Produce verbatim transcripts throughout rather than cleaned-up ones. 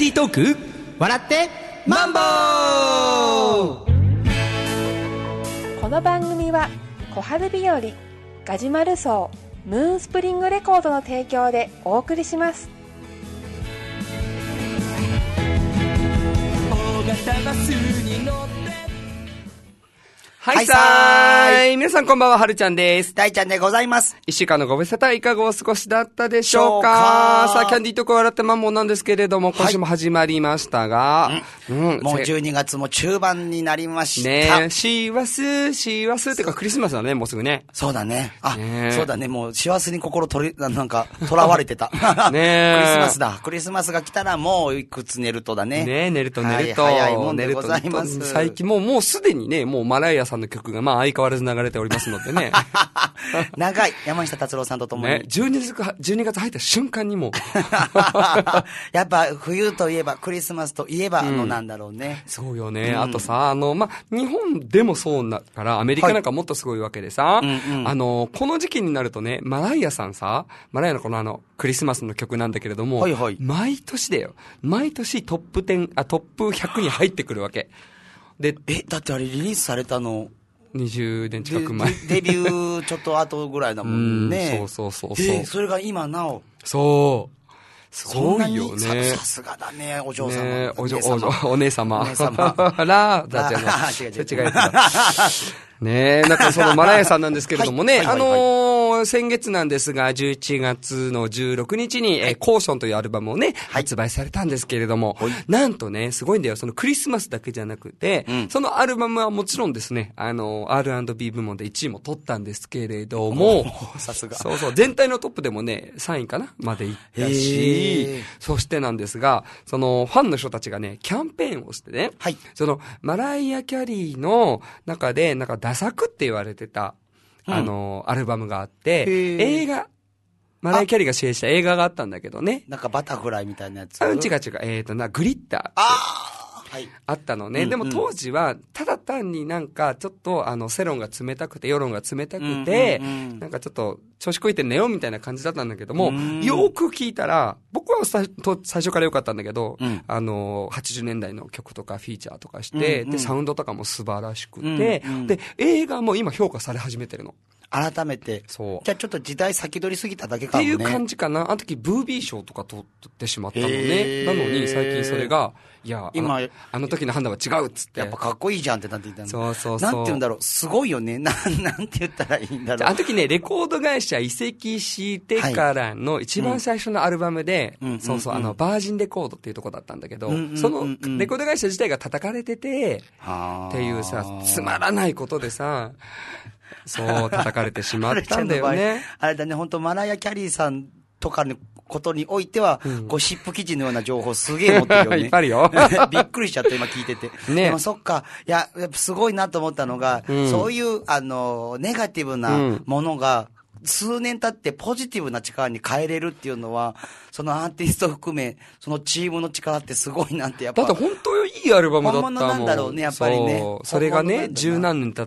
ディートーク笑ってマンボウ。 この番組は小春日和ガジュマルソームーンスプリングレコードの提供でお送りします。 大型バスに乗ってはいさーい、皆さんこんばんは、はるちゃんです。 大ちゃんでございます。 一週間のご無沙汰いかがお過ごしだったでしょうか。さあ、キャンディーとこ笑ってマンモンなんですけれども、今週も始まりましたが、 うんうん、もうじゅうにがつも中盤になりました。 ねえ、しわす、しわすってかクリスマスだね、もうすぐね。 そうだね。あ、 ねそうだね、もう幸せに心とり、なんか、囚われてた。 ねえ。 クリスマスだ。クリスマスが来たらもういくつ寝るとだね。 ねえ、寝ると寝ると。 はい、早いもんでございます。 最近もう、もうすでにね、もうマライアさんの曲がまあ相変わらず流れておりますのでね。 長い。山下達郎さんと共に。 ね、じゅうにがつ入った瞬間にもう。 やっぱ冬といえば、クリスマスといえば、あのなんだろうね。 うん、そうよね。うん、あとさ、あの、ま、日本でもそうだから、アメリカなんかもっとすごいわけでさ、はいうんうん、あの、この時期になるとね、マライアさんさ、マライアのこのあの、クリスマスの曲なんだけれども、はいはい、毎年だよ。毎年トップじゅう、あ、トップひゃくに入ってくるわけ。で、 え、だってあれリリースされたの、 にじゅうねん近く前。 デビューちょっと後ぐらいだもんね。 うん、そうそうそうそう、 えー。それが今なお。 そう。すごいよね。 さすがだね、お嬢様。 ね、お嬢様。お姉様。 お姉様。 ら、だっちゃうの。違う違う。違う。ねえ、なんかそのマライアさんなんですけれどもね、はいはいはいはい、あのー、先月なんですが、じゅういちがつのじゅうろくにちに、はい、えー、コーションというアルバムをね、発売されたんですけれども、はい、なんとね、すごいんだよ、そのクリスマスだけじゃなくて、うん、そのアルバムはもちろんですね、あのー、アールアンドビー 部門でいちいも取ったんですけれども、 さすが。 そうそう、全体のトップでもね、さんいかなまでいったし、そしてなんですが、そのファンの人たちがね、キャンペーンをしてね、はい、そのマライア・キャリーの中で、なんかダ作って言われてた、うん、あの、アルバムがあって、映画、マライア・キャリーが主演した映画があったんだけどね。 なんかバタフライみたいなやつ。 あ、違う違う、えっとな、グリッター。 ああはい、 あったのね、うんうん。でも当時は、ただ単になんか、ちょっと、あの、世論が冷たくて、世論が冷たくて、うんうんうん、なんかちょっと、調子こいて寝ようみたいな感じだったんだけども、よーく聞いたら、僕は最初から良かったんだけど、うん、あの、はちじゅうねんだいの曲とかフィーチャーとかして、うんうん、で、サウンドとかも素晴らしくて、うんうん、で、映画も今評価され始めてるの。 改めて。そう。じゃあちょっと時代先取りすぎただけかもね。 っていう感じかな。あの時ブービー賞とか取ってしまったのね。なのに最近それが、いや、今あの、あの時の判断は違うっつって。 やっぱかっこいいじゃんってなっていたの。 そうそうそう。 なんて言うんだろう。すごいよね。な、なんて言ったらいいんだろう。 あの時ね、レコード会社移籍してからの一番最初のアルバムで、はいうん、そうそう、あの、バージンレコードっていうとこだったんだけど、うんうんうんうん、そのレコード会社自体が叩かれてて、っていうさ、つまらないことでさ、そう、叩かれてしまったんだよね。 あれだね、本当マライア・キャリーさんとかのことにおいては、うん、ゴシップ記事のような情報すげえ持ってるよね。 いっぱいあるよ。 びっくりしちゃった、今聞いてて。ね。でもそっか、いや、やっぱすごいなと思ったのが、うん、そういう、あの、ネガティブなものが、数年経ってポジティブな力に変えれるっていうのは、そのアーティスト含め、そのチームの力ってすごいなんてやっぱ。 だって本当いいアルバムだったもん。 本物なんだろうね、やっぱりね。 そう。それがね、十何年経って、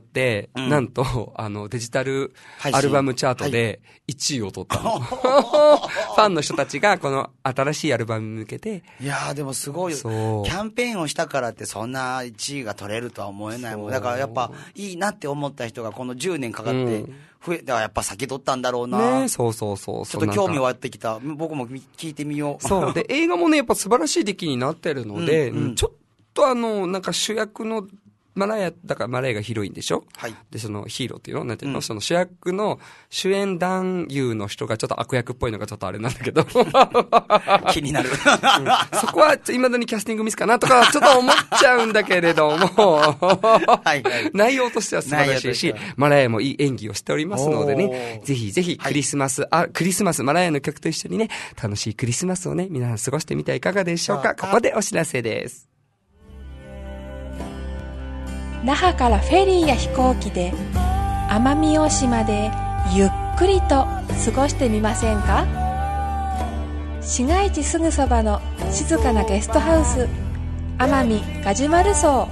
うん、なんと、あの、デジタルアルバムチャートでいちいを取ったの。はい、ファンの人たちがこの新しいアルバムに向けて。 いやーでもすごい。キャンペーンをしたからってそんないちいが取れるとは思えないもん。だからやっぱいいなって思った人がこのじゅうねんかかって、うん増え、だからやっぱ先取ったんだろうな。 ねそうそうそう。 ちょっと興味湧ってきた。僕も聞いてみよう。 そう。で、映画もね、やっぱ素晴らしい出来になってるので、うんうん、ちょっとあの、なんか主役の、マライア、だからマライアがヒロインでしょはい。で、そのヒーローっていうのなんていうの、うん、その主役の主演男優の人がちょっと悪役っぽいのがちょっとあれなんだけど。 気になる、うん。 そこは未だにキャスティングミスかなとかちょっと思っちゃうんだけれども。はいはい。内容としては素晴らしいし、マライアもいい演技をしておりますのでね、ぜひぜひクリスマス、はい、あ、クリスマス、マライアの曲と一緒にね、楽しいクリスマスをね、皆さん過ごしてみてはいかがでしょうか。ここでお知らせです。 那覇からフェリーや飛行機で奄美大島でゆっくりと過ごしてみませんか？市街地すぐそばの静かなゲストハウス奄美ガジュマル荘。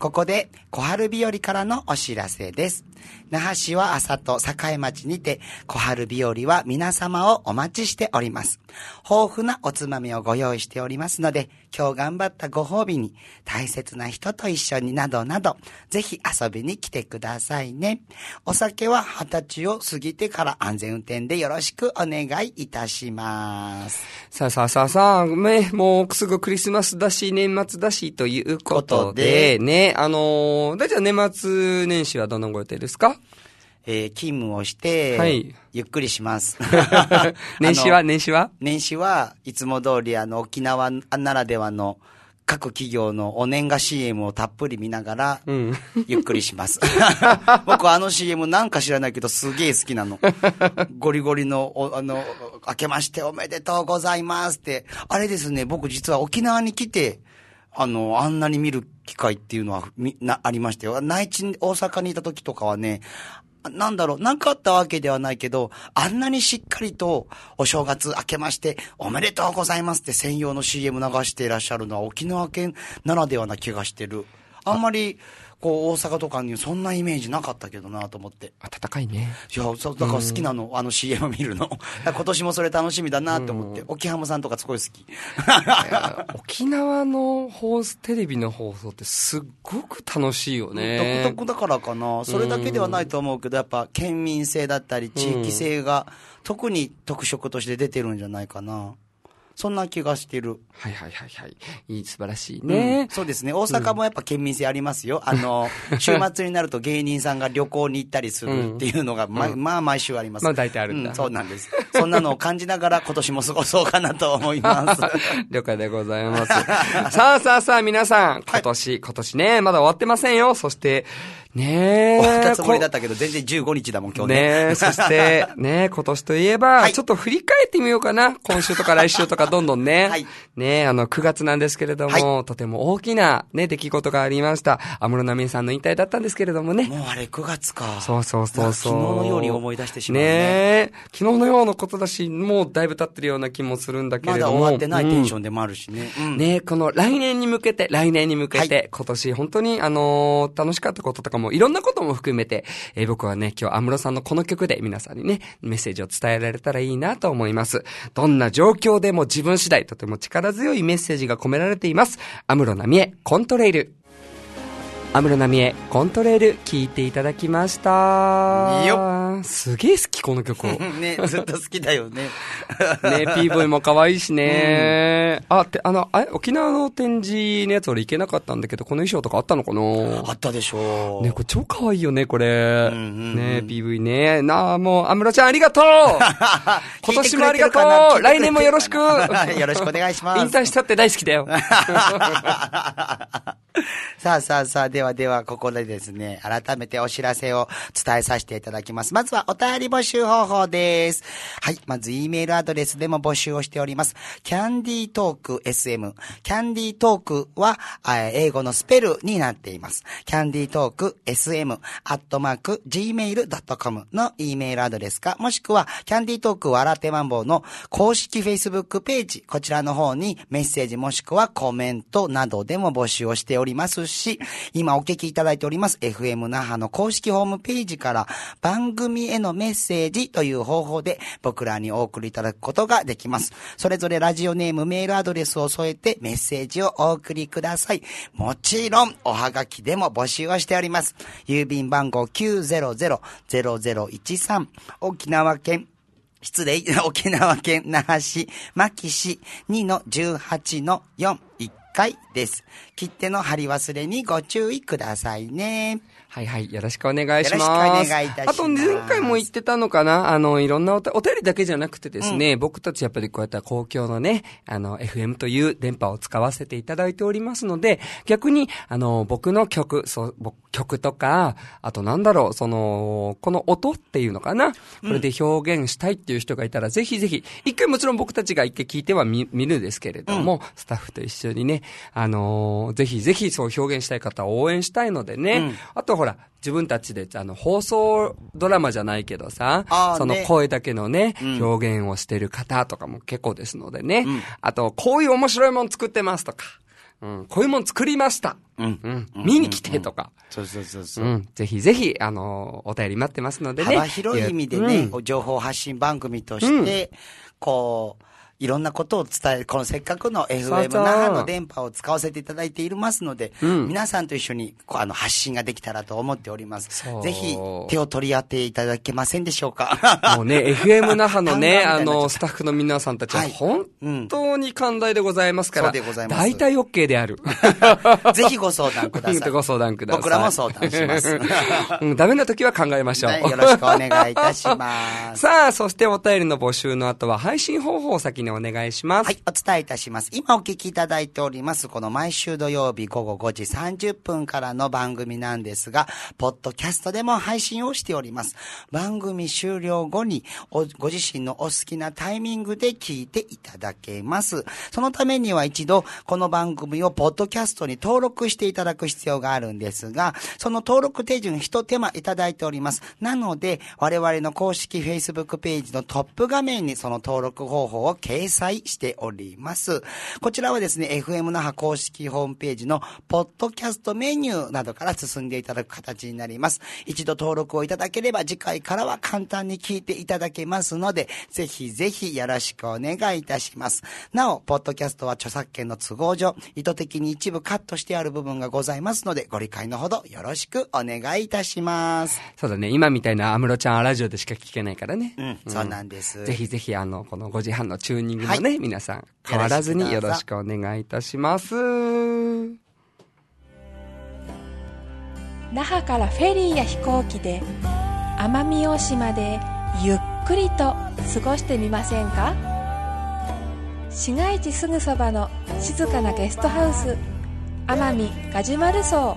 ここで小春日和からのお知らせです。那覇市は朝と栄町にて小春日和は皆様をお待ちしております。豊富なおつまみをご用意しておりますので、今日頑張ったご褒美に大切な人と一緒になどなど、ぜひ遊びに来てくださいね。お酒は二十歳を過ぎてから安全運転でよろしくお願いいたします。 さあさあさあさあ、ね、もうすぐクリスマスだし、年末だしということで、ね、あのー、だいたい年末年始はどのご予定ですか？ えー、勤務をして、はい、ゆっくりします。 年始は年始は年始はいつも通りあの沖縄ならではの各企業のお年賀 シーエム をたっぷり見ながら、うん、ゆっくりします。僕あの シーエム なんか知らないけどすげえ好きなの。ゴリゴリの、あの、明けましておめでとうございますって。あれですね、僕実は沖縄に来て、あの、あんなに見る機会っていうのはみなありましたよ。内地、大阪にいた時とかはね、なんだろう、なんかあったわけではないけど、あんなにしっかりとお正月明けましておめでとうございますって専用の シーエム 流していらっしゃるのは沖縄県ならではな気がしてる。あんまりこう大阪とかにそんなイメージなかったけどなと思って。 暖かいね。 いや、そうだから好きなの、あの シーエム 見るの。今年もそれ楽しみだなと思って。沖浜さんとかすごい好き。 沖縄の放送、テレビの放送ってすっごく楽しいよね。 独特だからかな。それだけではないと思うけど、やっぱ県民性だったり地域性が特に特色として出てるんじゃないかな。そんな気がしてる。 はいはいはいはい。いい、素晴らしいね、 うん。そうですね。大阪もやっぱ県民性ありますよ。うん、あの、週末になると芸人さんが旅行に行ったりするっていうのが、うん、ま、まあ毎週あります。 まあ大体あるんだ、 うん。そうなんです。そんなのを感じながら今年も過ごそうかなと思います。 了解でございます。さあさあさあ皆さん、今年、はい、今年ね、まだ終わってませんよ。そして、ねえ。 終わったつもりだったけど、全然じゅうごにちだもん、今日ね。 ねえ、そして、ねえ、今年といえば、はい、ちょっと振り返ってみようかな。今週とか来週とかどんどんね。はい。ねえ、あの、くがつなんですけれども、はい、とても大きなね、出来事がありました。安室奈美恵さんの引退だったんですけれどもね。 もうあれくがつか。 そうそうそうそう。 昨日のように思い出してしまうね。 ねえ、昨日のようなことだし、もうだいぶ経ってるような気もするんだけれども。 まだ終わってないテンションでもあるしね。 うん、ねえ、この来年に向けて、来年に向けて、はい、今年本当にあのー、楽しかったこととかも、いろんなことも含めて、えー、僕はね、今日安室さんのこの曲で皆さんにね、メッセージを伝えられたらいいなと思います。どんな状況でも自分次第、とても力強いメッセージが込められています。安室奈美恵、コントレイル。安室奈美恵、コントレイル、聴いていただきました。 いいよ。 すげえ好き、この曲を。 ね、ずっと好きだよね。 ね、ピーブイ も可愛いしね。うん、あ、って、あの、あ沖縄の展示のやつ俺行けなかったんだけど、この衣装とかあったのかな？ あったでしょう。 ね、これ超可愛いよね、これ。うんうんうん、ね、ピーブイ ね。なあ、もう、安室ちゃんありがとう今年もありがとう来年もよろしくよろしくお願いします。 引退したって大好きだよ。 さあさあさあ、ではでは、ここでですね、改めてお知らせを伝えさせていただきます。まずはお便り募集方法です。はい、まず E メールアドレスでも募集をしております。キャンディートーク エスエム。キャンディートークは、英語のスペルになっています。キャンディートーク エスエム アットマーク ジーメールドットコム の E メールアドレスか、もしくは、キャンディートーク笑ってマンボウの公式 Facebook ページ、こちらの方にメッセージもしくはコメントなどでも募集をしておりますし、今お聞きいただいております エフエム 那覇の公式ホームページから番組へのメッセージという方法で僕らにお送りいただくことができます。それぞれラジオネーム、メールアドレスを添えてメッセージをお送りください。もちろんおはがきでも募集をしております。郵便番号 きゅうゼロゼロゼロゼロいちさん、沖縄県失礼、沖縄県那覇市牧市 にのじゅうはちのよん、いっかいです。切手の貼り忘れにご注意くださいね。 はいはい。よろしくお願いします。 よろしくお願いいたします。 あと、前回も言ってたのかなあの、いろんなお, お便りだけじゃなくてですね、うん、僕たちやっぱりこうやった公共のね、あの、エフエム という電波を使わせていただいておりますので、逆に、あの、僕の曲、そう、曲とか、あとなんだろう、その、この音っていうのかな、これで表現したいっていう人がいたら、うん、ぜひぜひ、一回もちろん僕たちが一回聞いては 見, 見るですけれども、うん、スタッフと一緒にね、あのー、ぜひぜひそう表現したい方を応援したいのでね、うん、あとほら、自分たちで、あの、放送ドラマじゃないけどさ、その声だけのね、うん、表現をしてる方とかも結構ですのでね、うん、あと、こういう面白いもの作ってますとか、 うん、こういうもん作りました。うん。うん。見に来てとか。 そうそうそうそう。 うん。ぜひぜひ、あの、お便り待ってますのでね。 幅広い意味でね、うん、情報発信番組として、うん、こう、いろんなことを伝える、このせっかくの エフエム 那覇の電波を使わせていただいていますので、うん、皆さんと一緒にあの発信ができたらと思っております。ぜひ手を取り合っていただけませんでしょうか。 もうね、エフエム 那覇のね、あの、スタッフの皆さんたちは本当に寛大でございますから、はい、うん、そうでございます。大体 OK である。 ぜひご相談ください。 ご相談ください。 僕らも相談します。 うん、ダメな時は考えましょう。はい、 よろしくお願いいたします。 さあ、そしてお便りの募集の後は配信方法を先にお願いします。 はい、お伝えいたします。今お聞きいただいております、この毎週土曜日午後ごじさんじゅっぷんからの番組なんですが、ポッドキャストでも配信をしております。番組終了後におご自身のお好きなタイミングで聞いていただけます。そのためには一度この番組をポッドキャストに登録していただく必要があるんですが、その登録手順一手間いただいております。なので我々の公式 Facebook ページのトップ画面にその登録方法を掲載しております。こちらはですね、エフエム 那覇公式ホームページのポッドキャストメニューなどから進んでいただく形になります。一度登録をいただければ次回からは簡単に聞いていただけますので、ぜひぜひよろしくお願いいたします。なお、ポッドキャストは著作権の都合上、意図的に一部カットしてある部分がございますので、ご理解のほどよろしくお願いいたします。 そうだね、今みたいな安室ちゃんはラジオでしか聞けないからね。 うん、うん、そうなんです。 ぜひぜひあの、このごじはんのチューニングもね、はい、皆さん変わらずによろしくお願いいたします。 那覇からフェリーや飛行機で奄美大島でゆっくりと過ごしてみませんか？市街地すぐそばの静かなゲストハウス、奄美ガジュマル荘。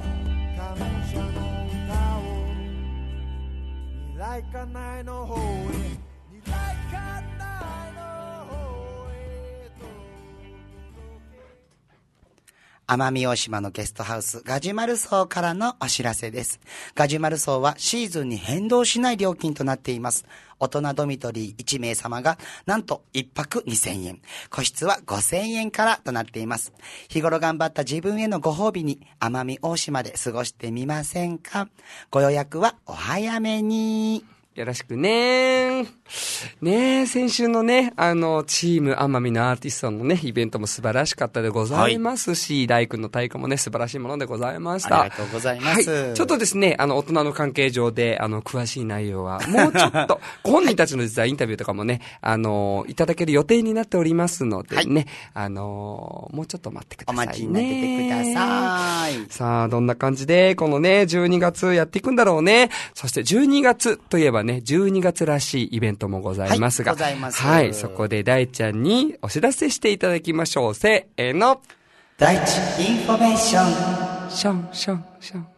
奄美大島のゲストハウスガジュマル荘からのお知らせです。ガジュマル荘はシーズンに変動しない料金となっています。大人ドミトリーいちめい様がなんといっぱくにせんえん、個室はごせんえんからとなっています。日頃頑張った自分へのご褒美に奄美大島で過ごしてみませんか？ご予約はお早めに。 よろしくねー。ねえ、先週のね、あの、チーム奄美のアーティストのね、イベントも素晴らしかったでございますし、はい、大工の太鼓もね、素晴らしいものでございました。 ありがとうございます。 はい。ちょっとですね、あの、大人の関係上で、あの、詳しい内容は、もうちょっと、本人たちの実はインタビューとかもね、あの、いただける予定になっておりますのでね、はい、あの、もうちょっと待ってくださいね。 お待ちになっててください。 さあ、どんな感じで、このね、じゅうにがつやっていくんだろうね。そしてじゅうにがつといえばね、じゅうにがつらしいイベントもございますが、 はい、ございます。 はい、そこで大ちゃんにお知らせしていただきましょう。せーの。 大地インフォメーション。 ション、ション、ション。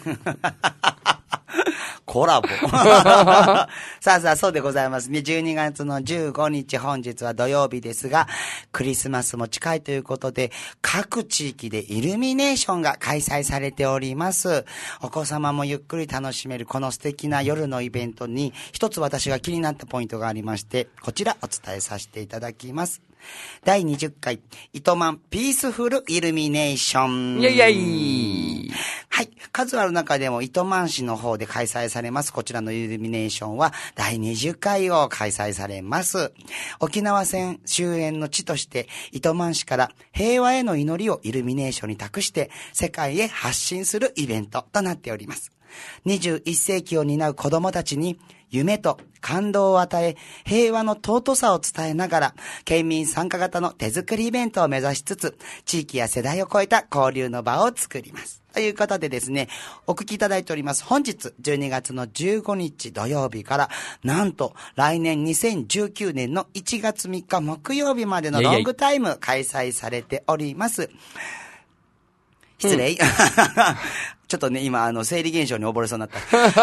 コラボ。さあさあ、そうでございますね。じゅうにがつのじゅうごにち、本日は土曜日ですが、クリスマスも近いということで、各地域でイルミネーションが開催されております。お子様もゆっくり楽しめるこの素敵な夜のイベントに、一つ私が気になったポイントがありまして、こちらお伝えさせていただきます。だいにじゅっかい糸満ピースフルイルミネーション。 イェイイェイ。 はい。数ある中でも糸満市の方で開催されます。こちらのイルミネーションはだいにじゅっかいを開催されます。沖縄戦終焉の地として糸満市から平和への祈りをイルミネーションに託して世界へ発信するイベントとなっております。にじゅういっせいきを担う子供たちに夢と感動を与え、平和の尊さを伝えながら、県民参加型の手作りイベントを目指しつつ、地域や世代を超えた交流の場を作ります。ということでですね、お聞きいただいております。本日じゅうにがつのじゅうごにち土曜日から、なんと来年にせんじゅうきゅうねんのいちがつみっか木曜日までのロングタイム開催されております。失礼。うんちょっとね、今、あの、生理現象に溺れそうになった。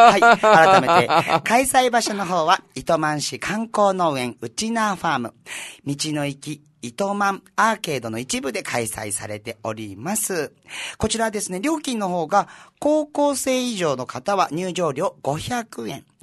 はい。改めて、開催場所の方は、糸満市観光農園ウチナーファーム、道の駅、糸満アーケードの一部で開催されております。こちらはですね、料金の方が、高校生以上の方は入場料ごひゃくえん。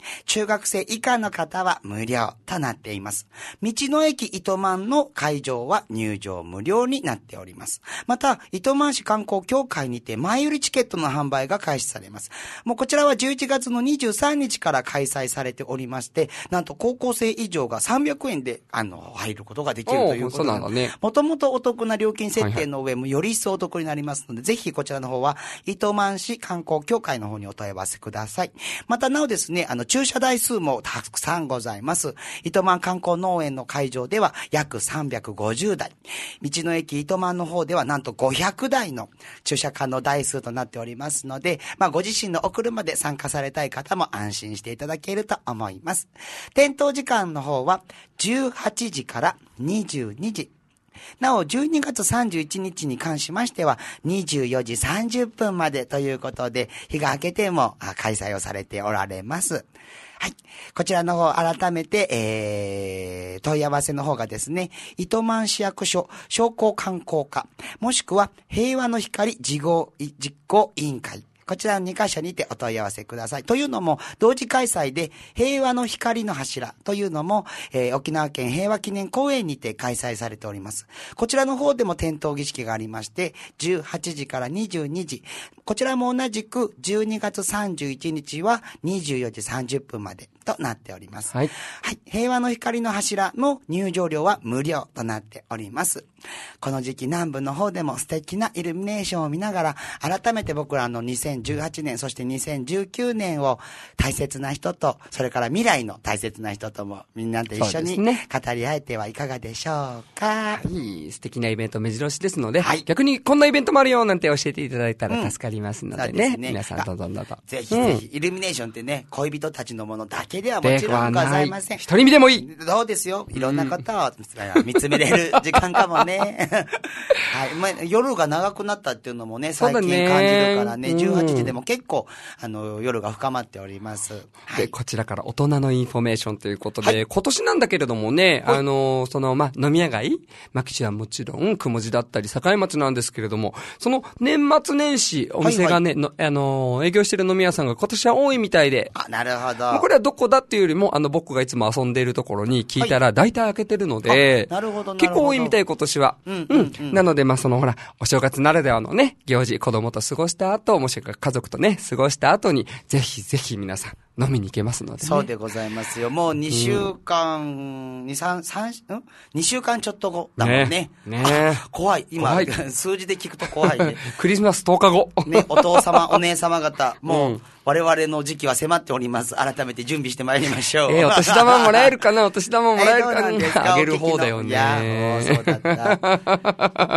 中学生以下の方は無料となっています。道の駅糸満の会場は入場無料になっております。また、糸満市観光協会にて前売りチケットの販売が開始されます。もうこちらはじゅういちがつのにじゅうさんにちから開催されておりまして、なんと高校生以上がさんびゃくえんで、あの、入ることができるということで、そうなんだね。もともとお得な料金設定の上もより一層お得になりますので、はいはい、ぜひこちらの方は、糸満市観光協会の方にお問い合わせください。またなおですね、あの、駐車台数もたくさんございます。糸満観光農園の会場では約さんびゃくごじゅうだい。道の駅糸満の方ではなんとごひゃくだいの駐車可能台数となっておりますので、まあ、ご自身のお車で参加されたい方も安心していただけると思います。点灯時間の方はじゅうはちじからにじゅうにじ。なお、じゅうにがつさんじゅういちにちに関しましては、にじゅうよじさんじゅっぷんまでということで、日が明けても開催をされておられます。はい。こちらの方、改めて、えー、問い合わせの方がですね、糸満市役所商工観光課、もしくは平和の光事業実行委員会。こちらのにかしょにてお問い合わせください。というのも、同時開催で平和の光の柱というのも、えー、沖縄県平和記念公園にて開催されております。こちらの方でも点灯儀式がありまして、じゅうはちじからにじゅうにじ。こちらも同じくじゅうにがつさんじゅういちにちはにじゅうよじさんじゅっぷんまでとなっております。はい。はい。平和の光の柱の入場料は無料となっております。この時期南部の方でも素敵なイルミネーションを見ながら、改めて僕らのにせんじゅうはちねん、そしてにせんじゅうきゅうねんを大切な人と、それから未来の大切な人ともみんなで一緒に語り合えてはいかがでしょうか。 いい素敵なイベント目白押しですので、はい、逆にこんなイベントもあるよなんて教えていただいたら助かりますのでね。うん、でね皆さんどうぞどうぞ。 ぜひぜひ、うん、イルミネーションってね、恋人たちのものだけではもちろんございません。 一人見でもいい。 そうですよ。いろんなことを見つめれる時間かもね。はい。まあ、夜が長くなったっていうのもね、最近感じるからね、じゅうはちじでも結構、あの、夜が深まっております。 はい、で、こちらから大人のインフォメーションということで、はい、今年なんだけれどもね、あの、その、まあ、飲み屋街、牧地はもちろん、雲地だったり、境町なんですけれども、その年末年始、お店がね、はいはい、のあの、営業してる飲み屋さんが今年は多いみたいで。 あ、なるほど。 これはどこだっていうよりも、あの、僕がいつも遊んでいるところに聞いたら、大体開けてるので、 なるほど、 結構多いみたい、今年は。うん、うん、うん。なので、まあ、その、ほら、お正月ならではのね、行事、子供と過ごした後、もしくは家族とね、過ごした後に、ぜひぜひ皆さん、飲みに行けますのでね。 そうでございますよ。もうにしゅうかん、うん、に、さん、さん、ん ?に 週間ちょっと後だもんね。 ねね怖い。今、数字で聞くと怖いね。 クリスマスとおかご。 ね、お父様、お姉様方、もう、うん、我々の時期は迫っております。改めて準備してまいりましょう。 えー、お年玉もらえるかなお年玉もらえるかな、えー、あげる方だよね。 いや、もうそうだった。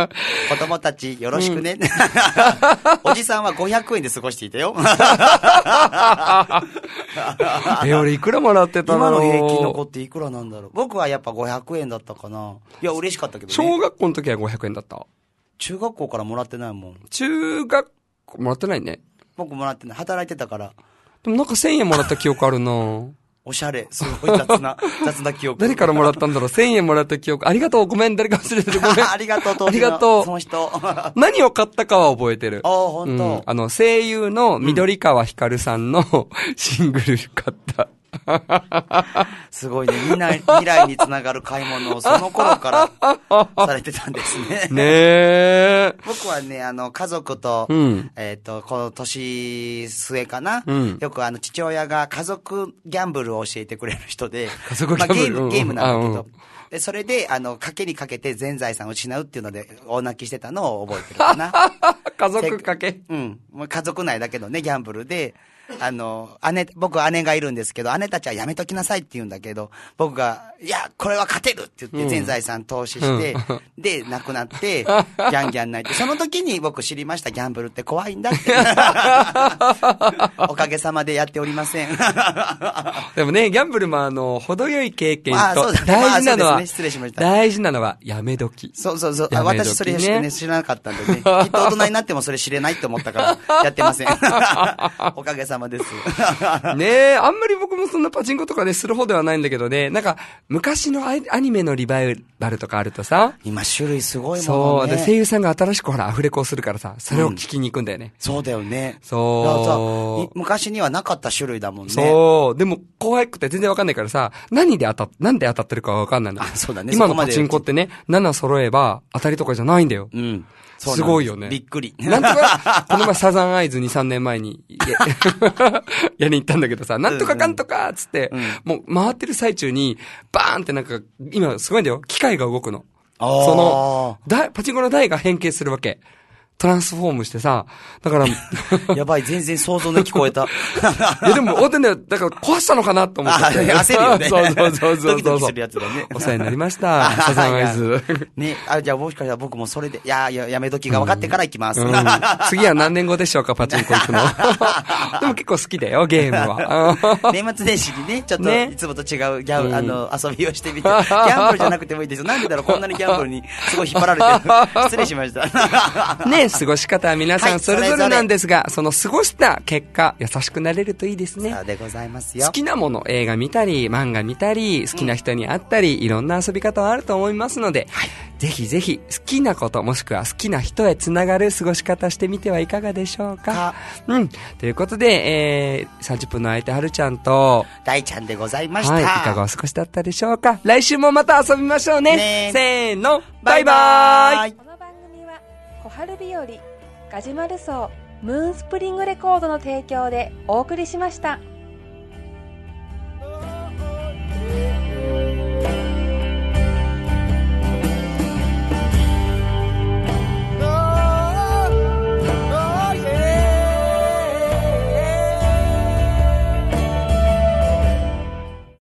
子供たち、よろしくね。うん、おじさんはごひゃくえんで過ごしていたよ。 え、俺いくらもらってたの？ 今の平均の子っていくらなんだろう。僕はやっぱごひゃくえんだったかな。いや、嬉しかったけどね。 小学校の時はごひゃくえんだった。 中学校からもらってないもん。 中学校もらってないね。 僕もらってない。働いてたから。 でもなんかせんえんもらった記憶あるなおしゃれ。すごい雑な、雑な記憶。 誰からもらったんだろう ?せんえんもらった記憶。ありがとう。ごめん。誰か忘れてる。ごめん。 ありがとう、 ありがとう。 その人。 何を買ったかは覚えてる。 ああ、ほんと、うん。 あの、声優の緑川光さんのシングル買った。 すごいね。未来、未来につながる買い物をその頃からされてたんですね。 ねえ。 僕はね、あの、家族と、うん、えっ、ー、と、この年末かな、うん、よくあの、父親が家族ギャンブルを教えてくれる人で、 家族ギャンブル、 まあ、ゲーム、ゲームなんだけど、で、それで、あの、賭けにかけて全財産を失うっていうので、大泣きしてたのを覚えてるかな。 家族賭けうん。家族内だけどね、ギャンブルで、あの、姉、僕姉がいるんですけど、姉たちはやめときなさいって言うんだけど、僕が、いや、これは勝てるって言って全財産投資して、うん、で、亡くなって、ギャンギャン泣いて、その時に僕知りました、ギャンブルって怖いんだって。おかげさまでやっておりません。 でもね、ギャンブルもあの、程よい経験と、大事なのは、まあね、失礼しました。大事なのは、やめ時。 そうそうそう。ね、私それ、ね、知らなかったんでね。きっと大人になってもそれ知れないと思ったから、やってません。おかげさま様です。 ねえ、あんまり僕もそんなパチンコとかね、する方ではないんだけどね、なんか、昔のアニメのリバイバルとかあるとさ、 今種類すごいもんね。 そう、で声優さんが新しくほら、アフレコをするからさ、それを聞きに行くんだよね。うん、 そうだよね。 そう。 昔にはなかった種類だもんね。 そう。でも、怖くて全然わかんないからさ、何で当たっ、なんで当たってるかわかんないの。 あ、そうだね。 今のパチンコってね、なな揃えば当たりとかじゃないんだよ。 うん。 すごいよね。 びっくり。 なんとか、この前サザンアイズに、さんねんまえに、やりに行ったんだけどさ、なんとかかんとかつって、うんうん、もう回ってる最中に、バーンってなんか、今すごいんだよ。機械が動くの。その、だ、パチンコの台が変形するわけ。トランスフォームしてさ、だから、 やばい、全然想像の聞こえた。 いやでも、大手だよ。だから壊したのかなと思って。 焦るよね。 そうそうそうそう。 ドキドキするやつだね。 お世話になりました。サザンアイズ。 ね、あ、じゃあもしかしたら僕もそれで、いや、や、やめ時が分かってから行きます。 うんうん、次は何年後でしょうか、パチンコ行くの。でも結構好きだよ、ゲームは。 年末年始にね、ちょっと、いつもと違うギャン、あの、遊びをしてみて、ギャンブルじゃなくてもいいですよ。なんでだろう、こんなにギャンブルにすごい引っ張られてる。失礼しました。ね、 過ごし方は皆さんそれぞれなんですが、はい、その過ごした結果、優しくなれるといいですね。 そうでございますよ。 好きなもの、映画見たり、漫画見たり、好きな人に会ったり、うん、いろんな遊び方はあると思いますので、はい、ぜひぜひ、好きなこと、もしくは好きな人へつながる過ごし方してみてはいかがでしょうか。うん。ということで、えー、さんじゅっぷんの相手、はるちゃんと、 大ちゃんでございました。 はい。いかがお過ごしだったでしょうか。来週もまた遊びましょうね。ねせーの、バイバーイ。 この番組は、小春日和、ガジュマル荘ムーンスプリングレコードの提供でお送りしました。